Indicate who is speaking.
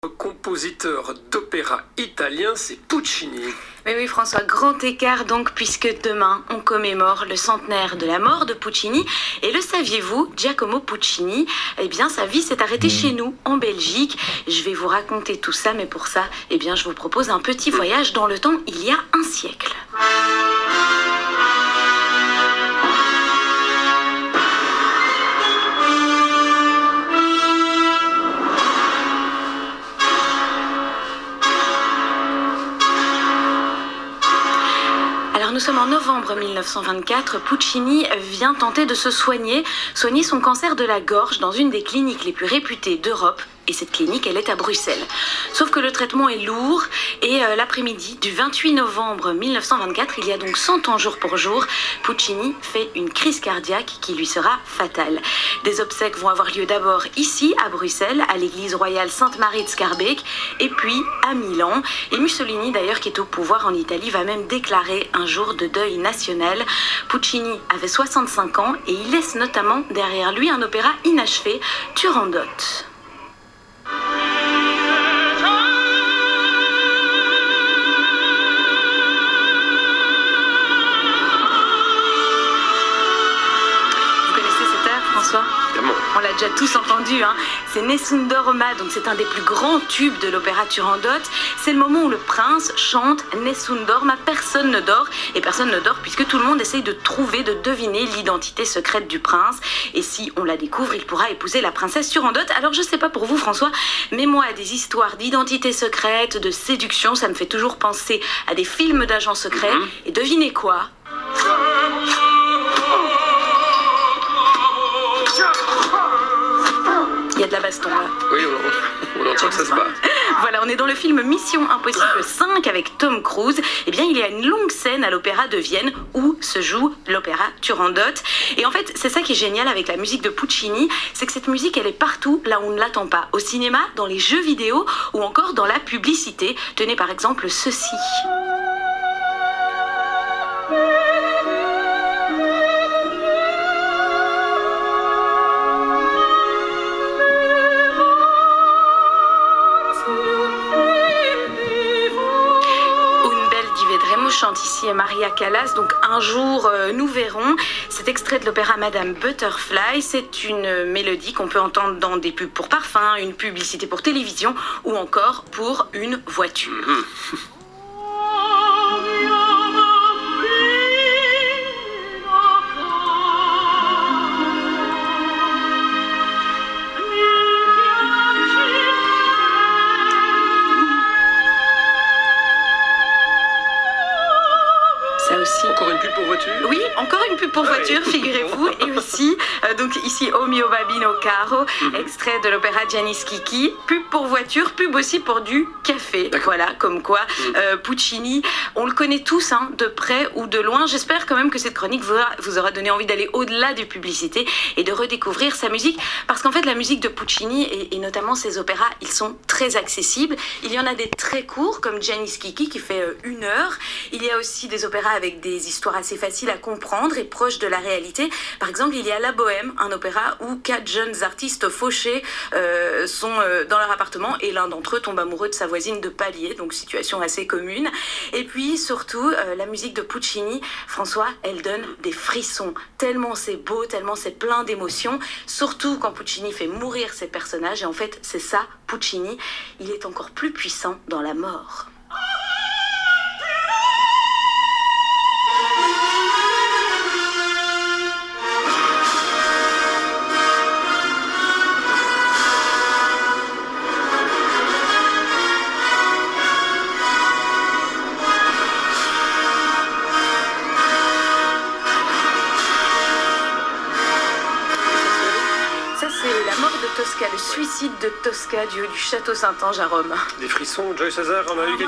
Speaker 1: Compositeur d'opéra italien, c'est Puccini.
Speaker 2: Mais oui François, grand écart donc, puisque demain on commémore le centenaire de la mort de Puccini. Et le saviez-vous, Giacomo Puccini, eh bien sa vie s'est arrêtée chez nous, en Belgique. Je vais vous raconter tout ça, mais pour ça, eh bien je vous propose un petit voyage dans le temps il y a un siècle. Nous sommes en novembre 1924, Puccini vient tenter de se soigner son cancer de la gorge dans une des cliniques les plus réputées d'Europe. Et cette clinique, elle est à Bruxelles. Sauf que le traitement est lourd et l'après-midi du 28 novembre 1924, il y a donc 100 ans jour pour jour, Puccini fait une crise cardiaque qui lui sera fatale. Des obsèques vont avoir lieu d'abord ici, à Bruxelles, à l'église royale Sainte-Marie de Schaerbeek, et puis à Milan. Et Mussolini, d'ailleurs, qui est au pouvoir en Italie, va même déclarer un jour de deuil national. Puccini avait 65 ans et il laisse notamment derrière lui un opéra inachevé, Turandot. François, on l'a déjà tous entendu, hein. C'est Nessun Dorma, donc c'est un des plus grands tubes de l'opéra Turandot. C'est le moment où le prince chante Nessun Dorma, personne ne dort. Et personne ne dort puisque tout le monde essaye de trouver, de deviner l'identité secrète du prince. Et si on la découvre, il pourra épouser la princesse Turandot. Alors je sais pas pour vous François, mais moi des histoires d'identité secrète, de séduction, ça me fait toujours penser à des films d'agents secrets. Et devinez quoi ? Il y a de la baston là.
Speaker 1: Oui, on entend que ça se bat.
Speaker 2: Voilà, on est dans le film Mission Impossible 5 avec Tom Cruise. Eh bien, il y a une longue scène à l'Opéra de Vienne où se joue l'opéra Turandot. Et en fait, c'est ça qui est génial avec la musique de Puccini, c'est que cette musique, elle est partout là où on ne l'attend pas. Au cinéma, dans les jeux vidéo ou encore dans la publicité. Tenez par exemple ceci. Chante ici Maria Callas, donc un jour nous verrons. Cet extrait de l'opéra Madame Butterfly, c'est une mélodie qu'on peut entendre dans des pubs pour parfum, une publicité pour télévision ou encore pour une voiture.
Speaker 1: Encore une pub pour voiture ?
Speaker 2: Oui, encore une pub pour voiture, figurez-vous. Et aussi, donc ici, O mio babino caro, extrait de l'opéra Gianni Schicchi. Pub pour voiture, pub aussi pour du café. Voilà, comme quoi Puccini, on le connaît tous, hein, de près ou de loin. J'espère quand même que cette chronique vous aura donné envie d'aller au-delà des publicités et de redécouvrir sa musique. Parce qu'en fait, la musique de Puccini, et notamment ses opéras, ils sont très accessibles. Il y en a des très courts, comme Gianni Schicchi, qui fait 1 heure. Il y a aussi des opéras avec des histoires assez faciles à comprendre et proches de la réalité. Par exemple, il y a La Bohème, un opéra où 4 jeunes artistes fauchés sont dans leur appartement et l'un d'entre eux tombe amoureux de sa voisine de palier, donc situation assez commune. Et puis surtout, la musique de Puccini, François, elle donne des frissons. Tellement c'est beau, tellement c'est plein d'émotions, surtout quand Puccini fait mourir ses personnages. Et en fait, c'est ça, Puccini, il est encore plus puissant dans la mort. Tosca, le suicide de Tosca du haut du château Saint-Ange à Rome.
Speaker 1: Des frissons, Joyce Hazard, on a eu quelques